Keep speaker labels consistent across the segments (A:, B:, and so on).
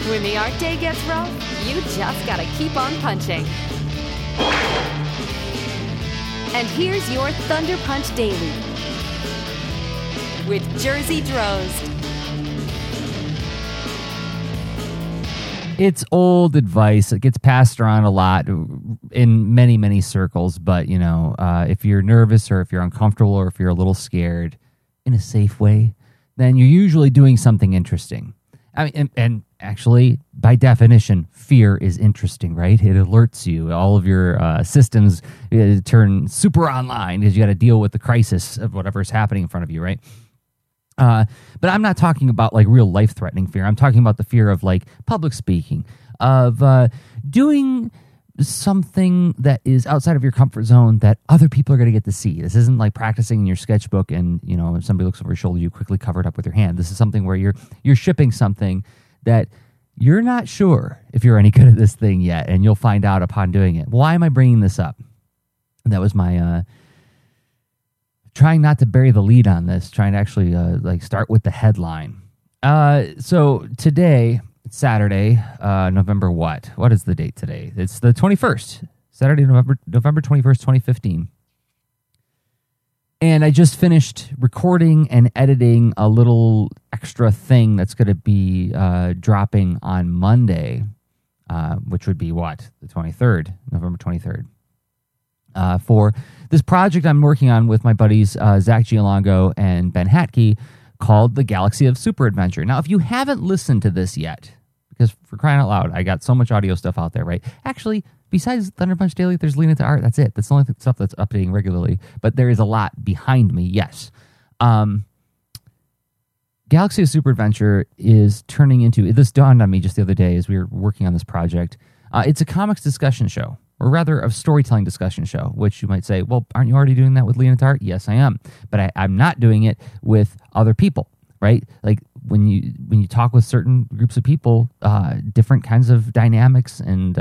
A: When the art day gets rough, you just gotta keep on punching. And here's your Thunder Punch Daily with Jersey Drozd.
B: It's old advice. It gets passed around a lot in many, many circles. But, you know, if you're nervous or if you're uncomfortable or if you're a little scared in a safe way, then you're usually doing something interesting. I mean, and actually, by definition, fear is interesting, right? It alerts you. All of your systems turn super online because you got to deal with the crisis of whatever's happening in front of you, right? But I'm not talking about like real life-threatening fear. I'm talking about the fear of like public speaking, of doing something that is outside of your comfort zone that other people are going to get to see. This isn't like practicing in your sketchbook and, you know, if somebody looks over your shoulder, you quickly cover it up with your hand. This is something where you're shipping something that you're not sure if you're any good at this thing yet, and you'll find out upon doing it. Why am I bringing this up? That was my trying not to bury the lead on this, trying to actually like start with the headline. So today, it's Saturday, November what? What is the date today? It's the 21st. Saturday, November 21st, 2015. And I just finished recording and editing a little extra thing that's going to be dropping on Monday, which would be what? The 23rd, November 23rd. For this project I'm working on with my buddies Zach Giolongo and Ben Hatke, called The Galaxy of Super Adventure. Now, if you haven't listened to this yet, because for crying out loud, I got so much audio stuff out there, right? Actually, besides Thunder Punch Daily, there's Lean Into Art. That's it. That's the only stuff that's updating regularly. But there is a lot behind me, yes. Galaxy of Super Adventure is turning into, this dawned on me just the other day as we were working on this project. It's a comics discussion show, or rather a storytelling discussion show, which you might say, well, aren't you already doing that with Lean Into Art? Yes, I am. But I'm not doing it with other people, right? Like when you talk with certain groups of people, different kinds of dynamics and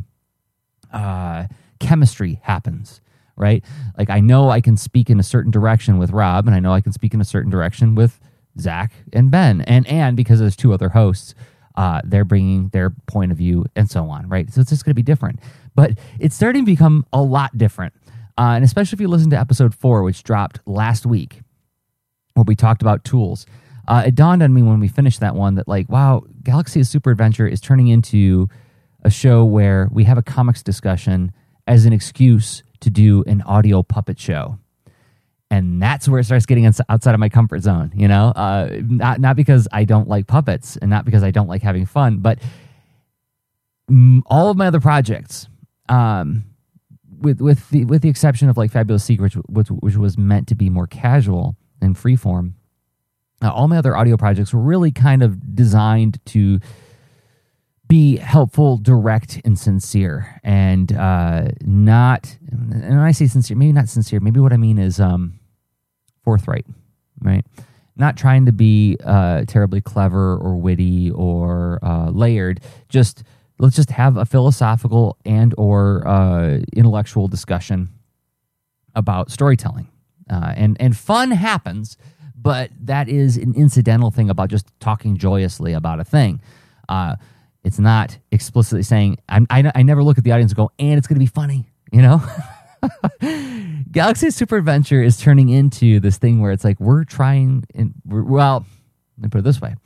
B: chemistry happens, right? Like I know I can speak in a certain direction with Rob, and I know I can speak in a certain direction with Zach and Ben. And because there's two other hosts, they're bringing their point of view and so on, right? So it's just going to be different. But it's starting to become a lot different. And especially if you listen to episode 4, which dropped last week, where we talked about tools. It dawned on me when we finished that one that like, wow, Galaxy of Super Adventure is turning into a show where we have a comics discussion as an excuse to do an audio puppet show. And that's where it starts getting outside of my comfort zone, you know? Not because I don't like puppets and not because I don't like having fun, but all of my other projects, with the exception of like Fabulous Secrets, which was meant to be more casual and freeform, all my other audio projects were really kind of designed to be helpful, direct, and sincere, and not. And when I say sincere, maybe not sincere. Maybe what I mean is forthright, right? Not trying to be terribly clever or witty or layered. Let's just have a philosophical and or intellectual discussion about storytelling, and fun happens. But that is an incidental thing about just talking joyously about a thing. It's not explicitly saying, I never look at the audience and go, and it's going to be funny, you know? Galaxy of Super Adventure is turning into this thing where it's like we're trying, well, let me put it this way.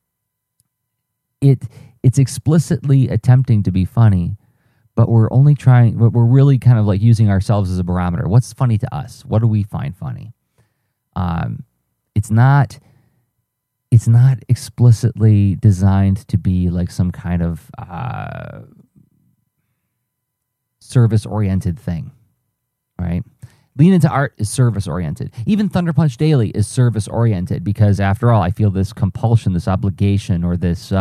B: It's explicitly attempting to be funny, but we're really kind of like using ourselves as a barometer. What's funny to us? What do we find funny? It's not explicitly designed to be like some kind of service-oriented thing, right? Lean Into Art is service-oriented. Even Thunder Punch Daily is service-oriented because, after all, I feel this compulsion, this obligation, or this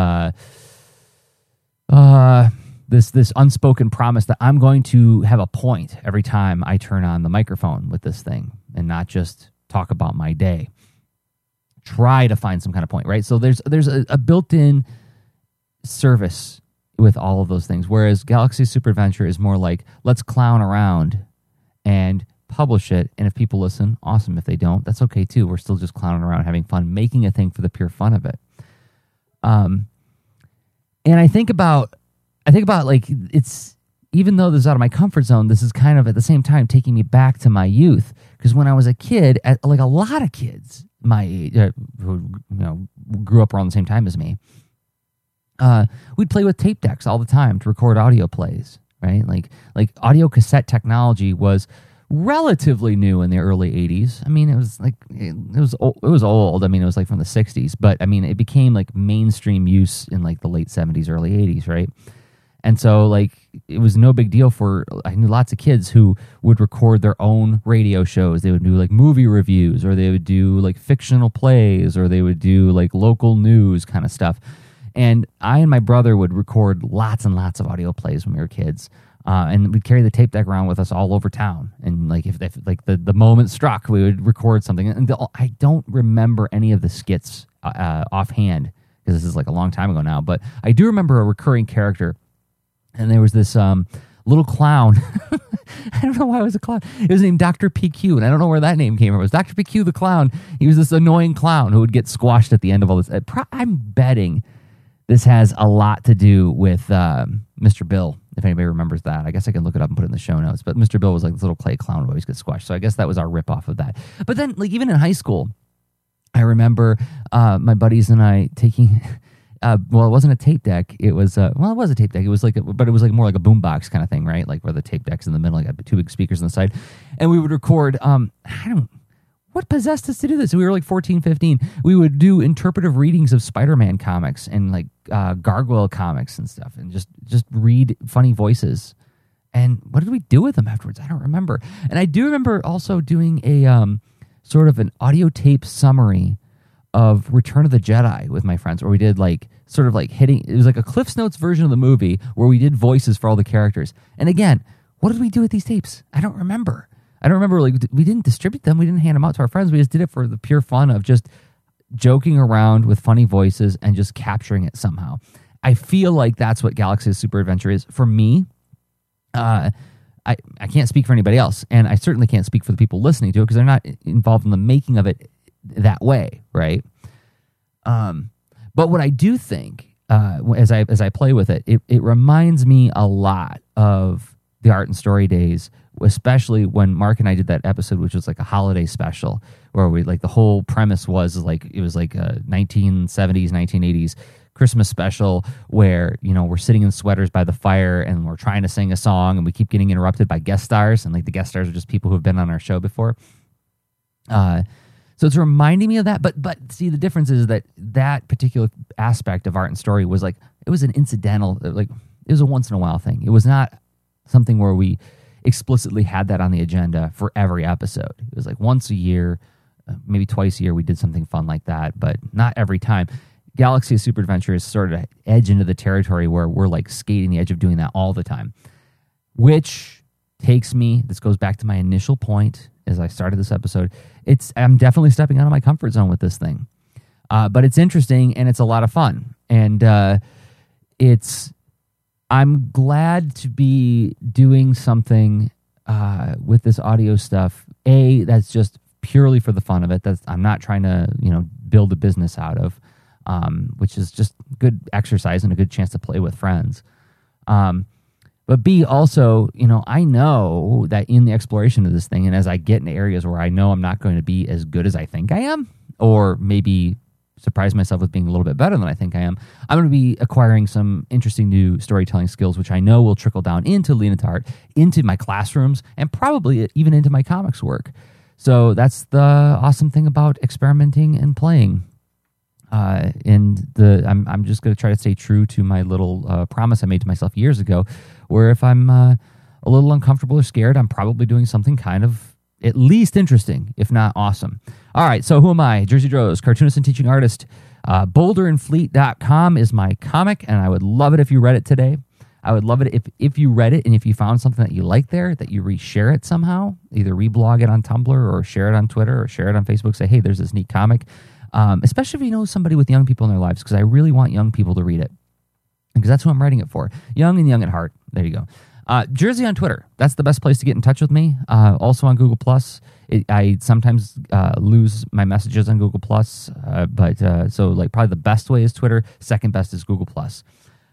B: this unspoken promise that I'm going to have a point every time I turn on the microphone with this thing and not just talk about my day. Try to find some kind of point, right? So there's a built-in service with all of those things, whereas Galaxy Super Adventure is more like, let's clown around and publish it, and if people listen, awesome. If they don't, that's okay too. We're still just clowning around, having fun, making a thing for the pure fun of it. And I think about like it's, even though this is out of my comfort zone, this is kind of at the same time taking me back to my youth. Because when I was a kid, like a lot of kids my age, who grew up around the same time as me, we'd play with tape decks all the time to record audio plays, right? Like audio cassette technology was relatively new in the early 80s. I mean, it was old. I mean, it was like from the 60s, but I mean, it became like mainstream use in like the late 70s, early 80s, right? And so, like, it was no big deal I knew lots of kids who would record their own radio shows. They would do, like, movie reviews, or they would do, like, fictional plays, or they would do, like, local news kind of stuff. And I and my brother would record lots and lots of audio plays when we were kids. And we'd carry the tape deck around with us all over town. And, like, if like, the moment struck, we would record something. And I don't remember any of the skits offhand, because this is, like, a long time ago now. But I do remember a recurring character. And there was this little clown. I don't know why it was a clown. It was named Dr. PQ, and I don't know where that name came from. It was Dr. PQ the clown. He was this annoying clown who would get squashed at the end of all this. I'm betting this has a lot to do with Mr. Bill, if anybody remembers that. I guess I can look it up and put it in the show notes. But Mr. Bill was like this little clay clown who always gets squashed. So I guess that was our ripoff of that. But then, like, even in high school, I remember my buddies and I taking... well, it wasn't a tape deck. It was it was a tape deck. It was but it was like more like a boombox kind of thing, right? Like where the tape deck's in the middle, like two big speakers on the side, and we would record. What possessed us to do this? We were like 14, 15. We would do interpretive readings of Spider-Man comics and like Gargoyle comics and stuff, and just read funny voices. And what did we do with them afterwards? I don't remember. And I do remember also doing a sort of an audio tape summary of Return of the Jedi with my friends, where we did like sort of like hitting, it was like a Cliff's Notes version of the movie where we did voices for all the characters. And again, what did we do with these tapes? I don't remember. Like, we didn't distribute them. We didn't hand them out to our friends. We just did it for the pure fun of just joking around with funny voices and just capturing it somehow. I feel like that's what Galaxy of Super Adventure is for me. I can't speak for anybody else, and I certainly can't speak for the people listening to it because they're not involved in the making of it that way, right? But what I do think, as I play with it, it reminds me a lot of the Art and Story days, especially when Mark and I did that episode, which was like a holiday special, where we like the whole premise was like it was like a 1970s, 1980s Christmas special where we're sitting in sweaters by the fire and we're trying to sing a song and we keep getting interrupted by guest stars, and like the guest stars are just people who have been on our show before. So it's reminding me of that, but see, the difference is that particular aspect of Art and Story was like, it was an incidental, like it was a once in a while thing. It was not something where we explicitly had that on the agenda for every episode. It was like once a year, maybe twice a year, we did something fun like that, but not every time. Galaxy of Super Adventure is sort of edge into the territory where we're like skating the edge of doing that all the time, which takes me, this goes back to my initial point as I started this episode. I'm definitely stepping out of my comfort zone with this thing. But it's interesting and it's a lot of fun. And I'm glad to be doing something with this audio stuff. That's just purely for the fun of it. I'm not trying to, build a business out of, which is just good exercise and a good chance to play with friends. But B, also, I know that in the exploration of this thing, and as I get into areas where I know I'm not going to be as good as I think I am, or maybe surprise myself with being a little bit better than I think I am, I'm going to be acquiring some interesting new storytelling skills, which I know will trickle down into Leaning to Art, into my classrooms, and probably even into my comics work. So that's the awesome thing about experimenting and playing. I'm just going to try to stay true to my little promise I made to myself years ago, where if I'm a little uncomfortable or scared, I'm probably doing something kind of at least interesting, if not awesome. All right, so who am I? Jersey Droz, cartoonist and teaching artist. BoulderandFleet.com is my comic, and I would love it if you read it today. I would love it if you read it, and if you found something that you like there, that you reshare it somehow, either reblog it on Tumblr or share it on Twitter or share it on Facebook. Say, hey, there's this neat comic. Especially if you know somebody with young people in their lives, because I really want young people to read it, because that's who I'm writing it for. Young and young at heart. There you go. Jersey on Twitter. That's the best place to get in touch with me. Also on Google+. I sometimes lose my messages on Google+, but so like probably the best way is Twitter. Second best is Google+.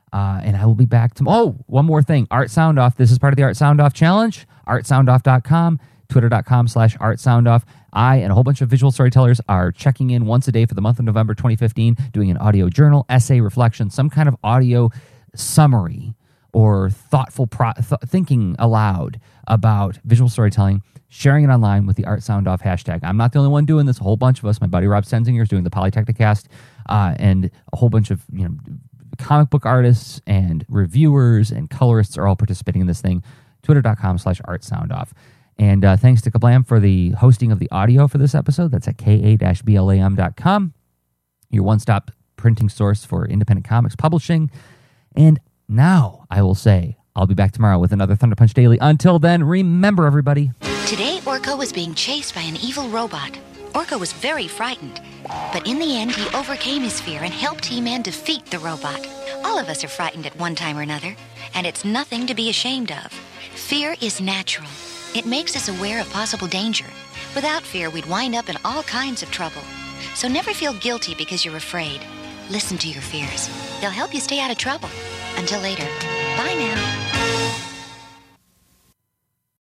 B: And I will be back tomorrow. Oh, one more thing. Art Sound Off. This is part of the Art Sound Off Challenge. ArtSoundoff.com, Twitter.com/ArtSoundoff. I and a whole bunch of visual storytellers are checking in once a day for the month of November 2015, doing an audio journal, essay, reflection, some kind of audio summary or thoughtful thinking aloud about visual storytelling, sharing it online with the Art Sound Off hashtag. I'm not the only one doing this. A whole bunch of us, my buddy Rob Stenzinger is doing the Polytechnicast, and a whole bunch of comic book artists and reviewers and colorists are all participating in this thing. Twitter.com/ArtSoundoff. And thanks to Kablam for the hosting of the audio for this episode. That's at ka-blam.com, your one-stop printing source for independent comics publishing. And now I will say I'll be back tomorrow with another Thunder Punch Daily. Until then, remember, everybody.
C: Today, Orko was being chased by an evil robot. Orko was very frightened. But in the end, he overcame his fear and helped He-Man defeat the robot. All of us are frightened at one time or another, and it's nothing to be ashamed of. Fear is natural. It makes us aware of possible danger. Without fear, we'd wind up in all kinds of trouble. So never feel guilty because you're afraid. Listen to your fears. They'll help you stay out of trouble. Until later, bye now.